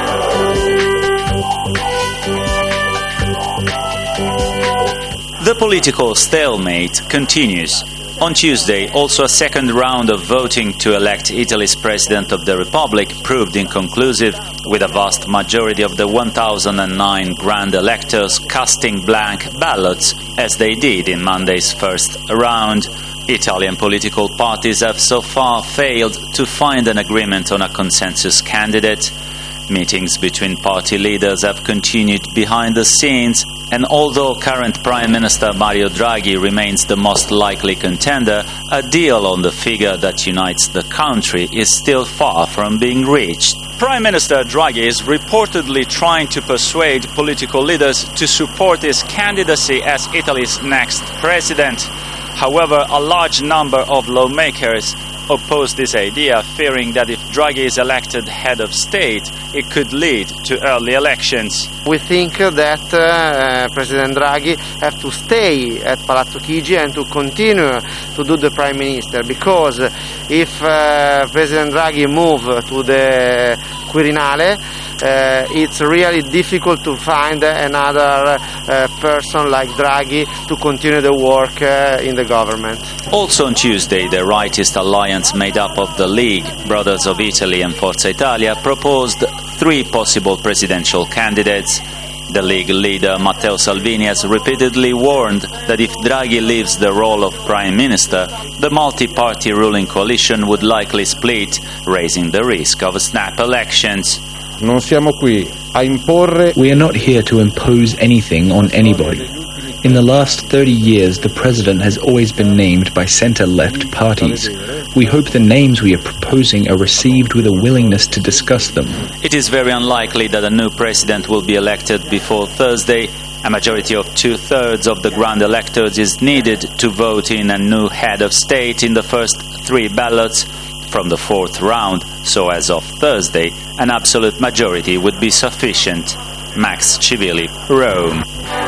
The political stalemate continues. On Tuesday, also a second round of voting to elect Italy's President of the Republic proved inconclusive, with a vast majority of the one thousand nine grand electors casting blank ballots, as they did in Monday's first round. Italian political parties have so far failed to find an agreement on a consensus candidate. Meetings between party leaders have continued behind the scenes, and although current Prime Minister Mario Draghi remains the most likely contender, a deal on the figure that unites the country is still far from being reached. Prime Minister Draghi is reportedly trying to persuade political leaders to support his candidacy as Italy's next president. However, a large number of lawmakers oppose this idea, fearing that if Draghi is elected head of state, it could lead to early elections. We think that uh, President Draghi have to stay at Palazzo Chigi and to continue to do the Prime Minister, because if uh, President Draghi move to the Quirinale, uh, it's really difficult to find another uh, person like Draghi to continue the work uh, in the government. Also on Tuesday, the rightist alliance made up of the League, Brothers of Italy and Forza Italia proposed three possible presidential candidates. The League leader Matteo Salvini has repeatedly warned that if Draghi leaves the role of Prime Minister, the multi-party ruling coalition would likely split, raising the risk of snap elections. Non siamo qui a imporre. We are not here to impose anything on anybody. In the last thirty years, the president has always been named by centre-left parties. We hope the names we are proposing are received with a willingness to discuss them. It is very unlikely that a new president will be elected before Thursday. A majority of two-thirds of the grand electors is needed to vote in a new head of state in the first three ballots from the fourth round, so as of Thursday, an absolute majority would be sufficient. Max Civilli, Rome.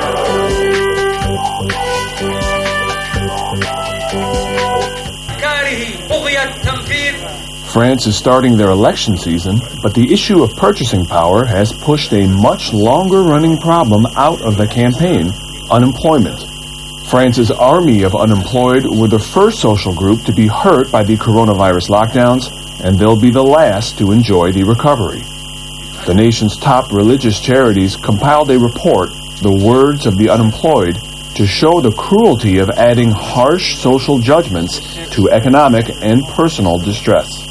France is starting their election season, but the issue of purchasing power has pushed a much longer-running problem out of the campaign: unemployment. France's army of unemployed were the first social group to be hurt by the coronavirus lockdowns, and they'll be the last to enjoy the recovery. The nation's top religious charities compiled a report, The Words of the Unemployed, to show the cruelty of adding harsh social judgments to economic and personal distress.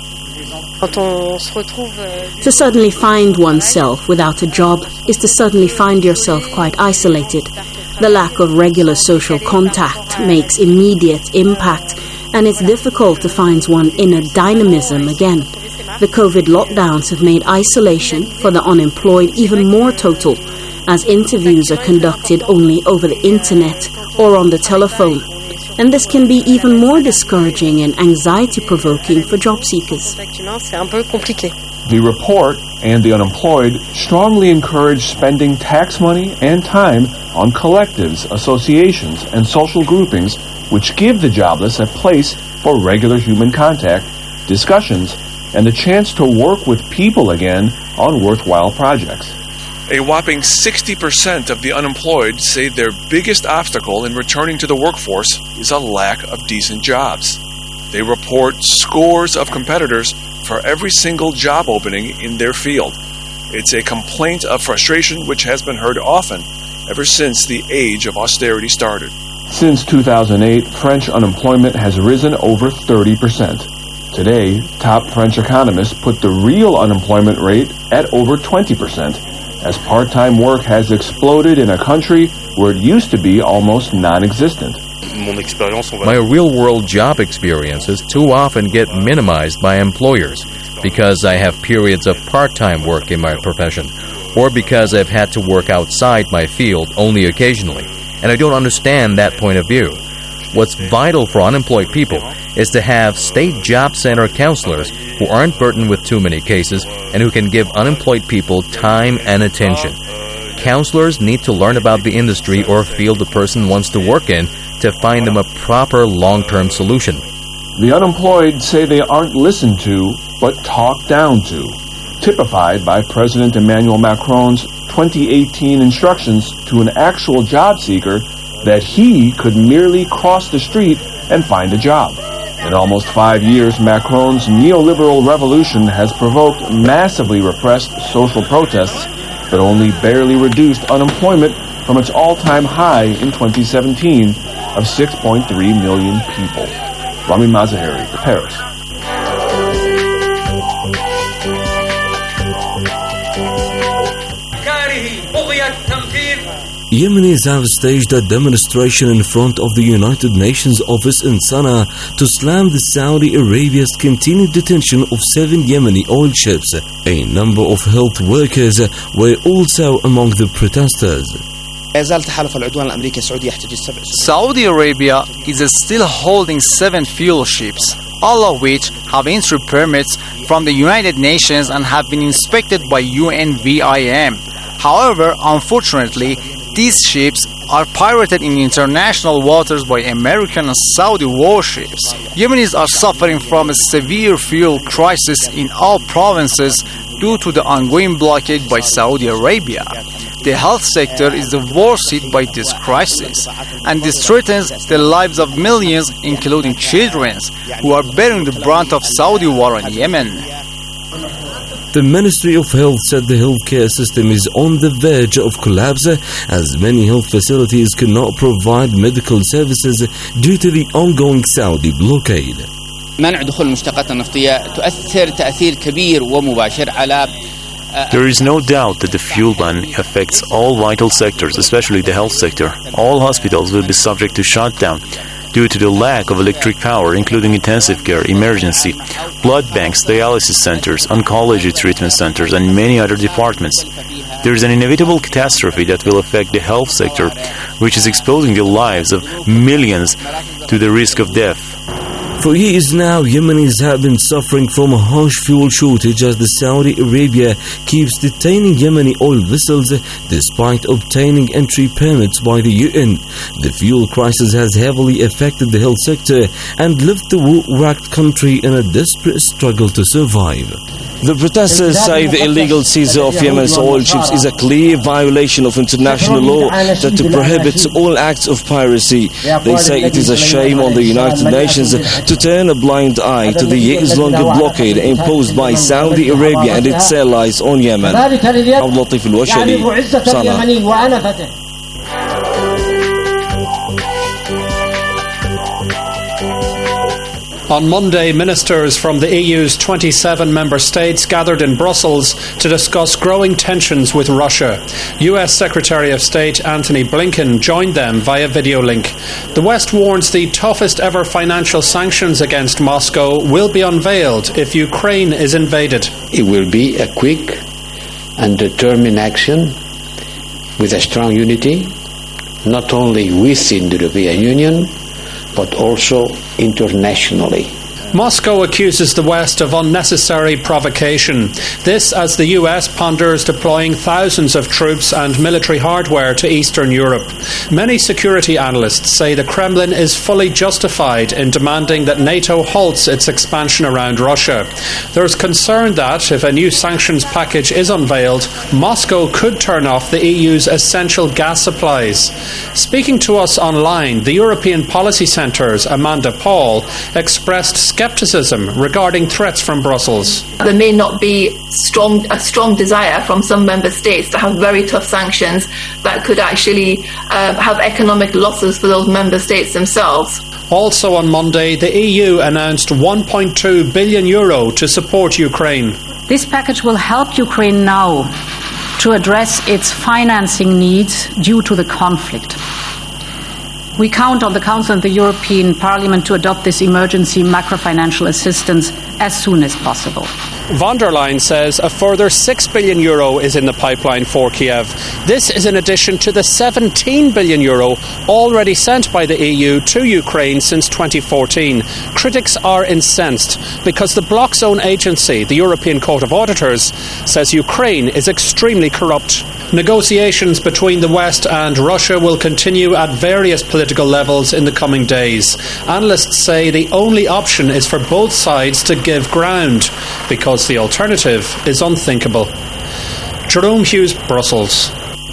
To suddenly find oneself without a job is to suddenly find yourself quite isolated. The lack of regular social contact makes immediate impact, and it's difficult to find one's inner dynamism again. The COVID lockdowns have made isolation for the unemployed even more total, as interviews are conducted only over the internet or on the telephone. And this can be even more discouraging and anxiety-provoking for job seekers. The report and the unemployed strongly encourage spending tax money and time on collectives, associations, and social groupings which give the jobless a place for regular human contact, discussions, and the chance to work with people again on worthwhile projects. A whopping sixty percent of the unemployed say their biggest obstacle in returning to the workforce is a lack of decent jobs. They report scores of competitors for every single job opening in their field. It's a complaint of frustration which has been heard often ever since the age of austerity started. Since two thousand eight, French unemployment has risen over thirty percent. Today, top French economists put the real unemployment rate at over twenty percent, as part-time work has exploded in a country where it used to be almost non-existent. My real-world job experiences too often get minimized by employers because I have periods of part-time work in my profession, or because I've had to work outside my field only occasionally, and I don't understand that point of view. What's vital for unemployed people is to have state job center counselors who aren't burdened with too many cases and who can give unemployed people time and attention. Counselors need to learn about the industry or field the person wants to work in to find them a proper long-term solution. The unemployed say they aren't listened to, but talked down to, typified by President Emmanuel Macron's twenty eighteen instructions to an actual job seeker that he could merely cross the street and find a job. In almost five years, Macron's neoliberal revolution has provoked massively repressed social protests, but only barely reduced unemployment from its all-time high in twenty seventeen of six point three million people. Rami Mazaheri, Paris. Yemenis have staged a demonstration in front of the United Nations office in Sana'a to slam the Saudi Arabia's continued detention of seven Yemeni oil ships. A number of health workers were also among the protesters. Saudi Arabia is still holding seven fuel ships, all of which have entry permits from the United Nations and have been inspected by U N V I M. However, unfortunately, these ships are pirated in international waters by American and Saudi warships. Yemenis are suffering from a severe fuel crisis in all provinces due to the ongoing blockade by Saudi Arabia. The health sector is the worst hit by this crisis, and this threatens the lives of millions, including children, who are bearing the brunt of Saudi war on Yemen. The Ministry of Health said the healthcare system is on the verge of collapse as many health facilities cannot provide medical services due to the ongoing Saudi blockade. منع دخول المشتقات النفطية تؤثر تأثير كبير ومباشر على There is no doubt that the fuel ban affects all vital sectors, especially the health sector. All hospitals will be subject to shutdown due to the lack of electric power, including intensive care, emergency, blood banks, dialysis centers, oncology treatment centers, and many other departments. There is an inevitable catastrophe that will affect the health sector, which is exposing the lives of millions to the risk of death. For years now, Yemenis have been suffering from a harsh fuel shortage as the Saudi Arabia keeps detaining Yemeni oil vessels despite obtaining entry permits by the U N. The fuel crisis has heavily affected the health sector and left the war-wracked country in a desperate struggle to survive. The protesters say the illegal seizure of Yemen's oil ships is a clear violation of international law that prohibits all acts of piracy. They say it is a shame on the United Nations to turn a blind eye to the years-long blockade imposed by Saudi Arabia and its allies on Yemen. عبد اللطيف الوشلي، صنعاء. On Monday, ministers from the E U's twenty-seven member states gathered in Brussels to discuss growing tensions with Russia. U S Secretary of State Antony Blinken joined them via video link. The West warns the toughest ever financial sanctions against Moscow will be unveiled if Ukraine is invaded. It will be a quick and determined action with a strong unity, not only within the European Union, but also internationally. Moscow accuses the West of unnecessary provocation. This as the U S ponders deploying thousands of troops and military hardware to Eastern Europe. Many security analysts say the Kremlin is fully justified in demanding that NATO halts its expansion around Russia. There is concern that, if a new sanctions package is unveiled, Moscow could turn off the E U's essential gas supplies. Speaking to us online, the European Policy Centre's Amanda Paul expressed scepticism regarding threats from Brussels. There may not be strong, a strong desire from some member states to have very tough sanctions that could actually uh, have economic losses for those member states themselves. Also on Monday, the E U announced one point two billion euro to support Ukraine. This package will help Ukraine now to address its financing needs due to the conflict. We count on the Council and the European Parliament to adopt this emergency macrofinancial assistance as soon as possible. Von der Leyen says a further six billion euro is in the pipeline for Kiev. This is in addition to the seventeen billion euro already sent by the E U to Ukraine since twenty fourteen. Critics are incensed because the bloc's own agency, the European Court of Auditors, says Ukraine is extremely corrupt. Negotiations between the West and Russia will continue at various political levels in the coming days. Analysts say the only option is for both sides to give ground, because the alternative is unthinkable. Jerome Hughes, Brussels.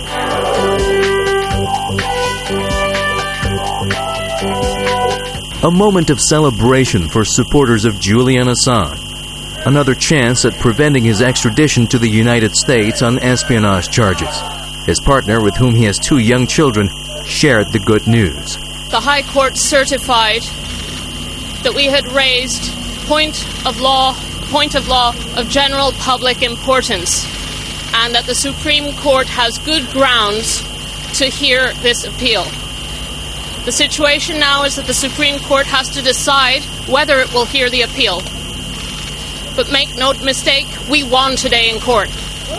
A moment of celebration for supporters of Julian Assange. Another chance at preventing his extradition to the United States on espionage charges. His partner, with whom he has two young children, shared the good news. The High Court certified that we had raised point of law, point of law of general public importance, and that the Supreme Court has good grounds to hear this appeal. The situation now is that the Supreme Court has to decide whether it will hear the appeal. But make no mistake, we won today in court.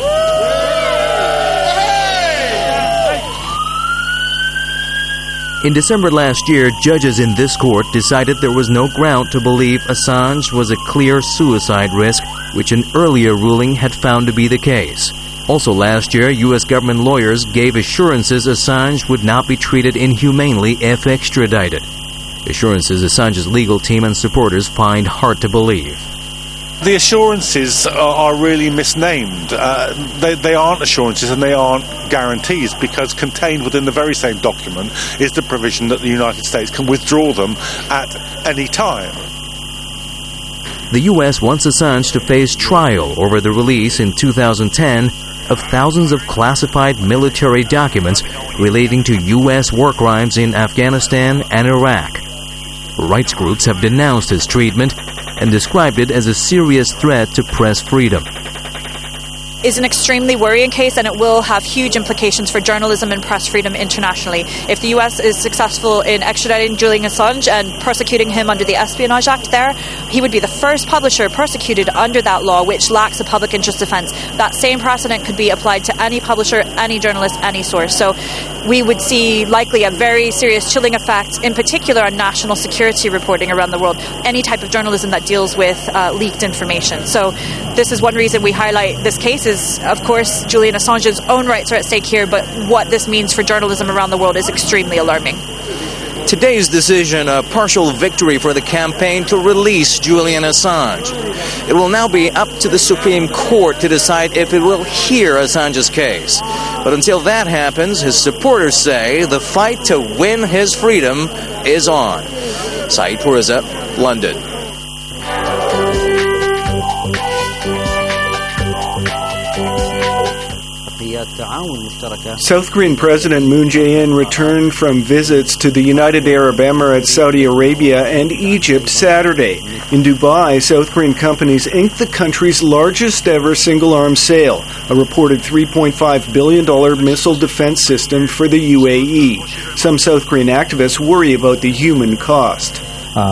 In December last year, judges in this court decided there was no ground to believe Assange was a clear suicide risk, which an earlier ruling had found to be the case. Also last year, U S government lawyers gave assurances Assange would not be treated inhumanely if extradited. Assurances Assange's legal team and supporters find hard to believe. The assurances are, are really misnamed. Uh, they, they aren't assurances and they aren't guarantees, because contained within the very same document is the provision that the United States can withdraw them at any time. The U S wants Assange to face trial over the release in two thousand ten of thousands of classified military documents relating to U S war crimes in Afghanistan and Iraq. Rights groups have denounced his treatment and described it as a serious threat to press freedom. Is an extremely worrying case, and it will have huge implications for journalism and press freedom internationally. If the U S is successful in extraditing Julian Assange and prosecuting him under the Espionage Act there, he would be the first publisher persecuted under that law, which lacks a public interest defence. That same precedent could be applied to any publisher, any journalist, any source. So we would see likely a very serious chilling effect, in particular on national security reporting around the world, any type of journalism that deals with uh, leaked information. So this is one reason we highlight this case. Is, of course, Julian Assange's own rights are at stake here, but what this means for journalism around the world is extremely alarming. Today's decision, a partial victory for the campaign to release Julian Assange. It will now be up to the Supreme Court to decide if it will hear Assange's case. But until that happens, his supporters say the fight to win his freedom is on. Saeed Pourreza, London. South Korean President Moon Jae-in returned from visits to the United Arab Emirates, Saudi Arabia, and Egypt Saturday. In Dubai, South Korean companies inked the country's largest ever single-arms sale, a reported three point five billion dollars missile defense system for the U A E. Some South Korean activists worry about the human cost.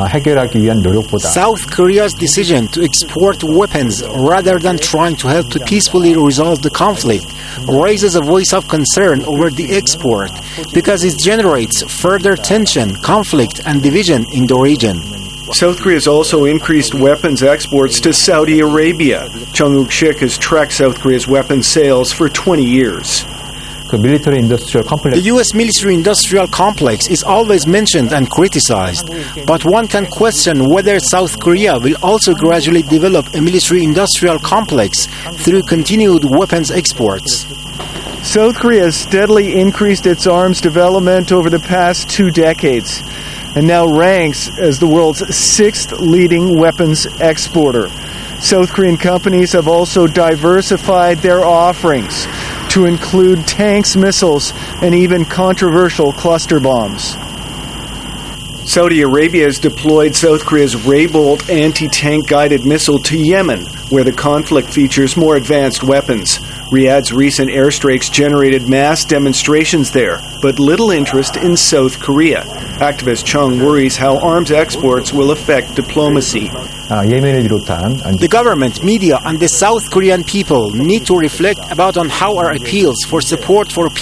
South Korea's decision to export weapons rather than trying to help to peacefully resolve the conflict raises a voice of concern over the export because it generates further tension, conflict, and division in the region. South Korea has also increased weapons exports to Saudi Arabia. Chung Uk-shik has tracked South Korea's weapons sales for twenty years. The U S military-industrial complex is always mentioned and criticized, but one can question whether South Korea will also gradually develop a military-industrial complex through continued weapons exports. South Korea has steadily increased its arms development over the past two decades and now ranks as the world's sixth leading weapons exporter. South Korean companies have also diversified their offerings to include tanks, missiles, and even controversial cluster bombs. Saudi Arabia has deployed South Korea's Raybolt anti-tank guided missile to Yemen, where the conflict features more advanced weapons. Riyadh's recent airstrikes generated mass demonstrations there, but little interest in South Korea. Activist Chung worries how arms exports will affect diplomacy. The government, media, and the South Korean people need to reflect about on how our appeals for support for